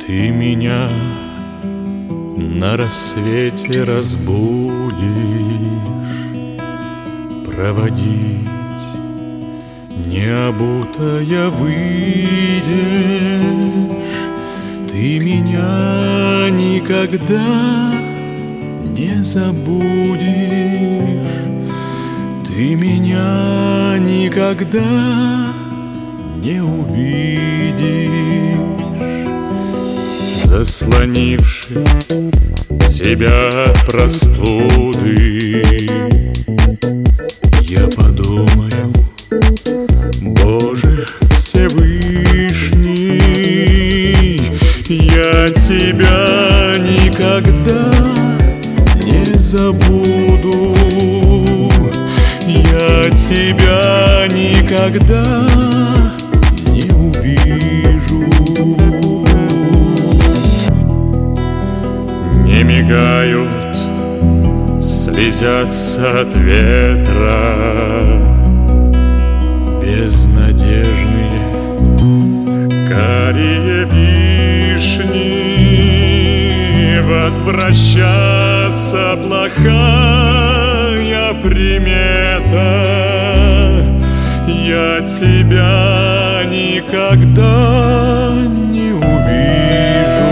Ты меня на рассвете разбудишь, проводить необутая выйдешь. Ты меня никогда не забудешь, ты меня никогда не увидишь. Заслонивши тебя от простуды, я подумаю: Боже Всевышний, я тебя никогда не забуду, я тебя никогда не увижу. Не мигают, слезятся от ветра безнадежные карие вишни. Возвращаться плохая примета, я тебя никогда не увижу.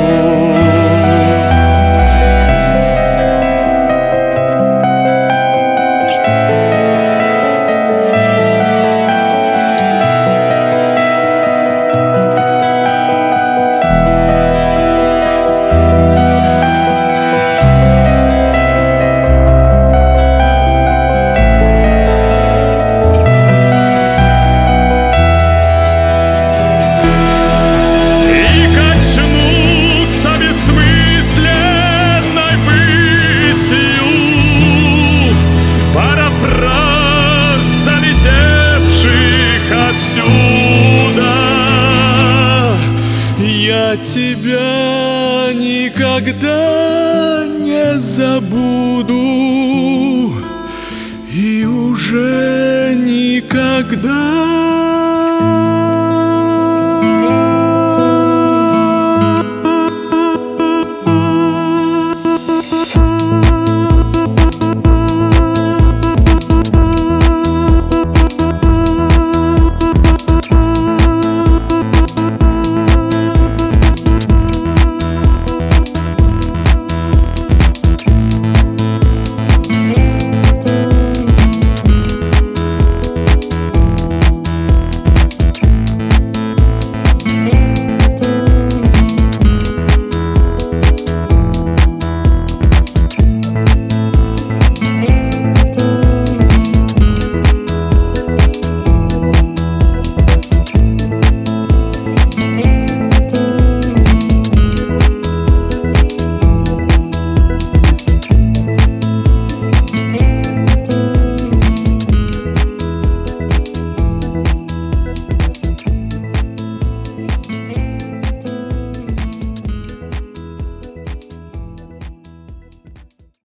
Я тебя никогда не забуду и уже никогда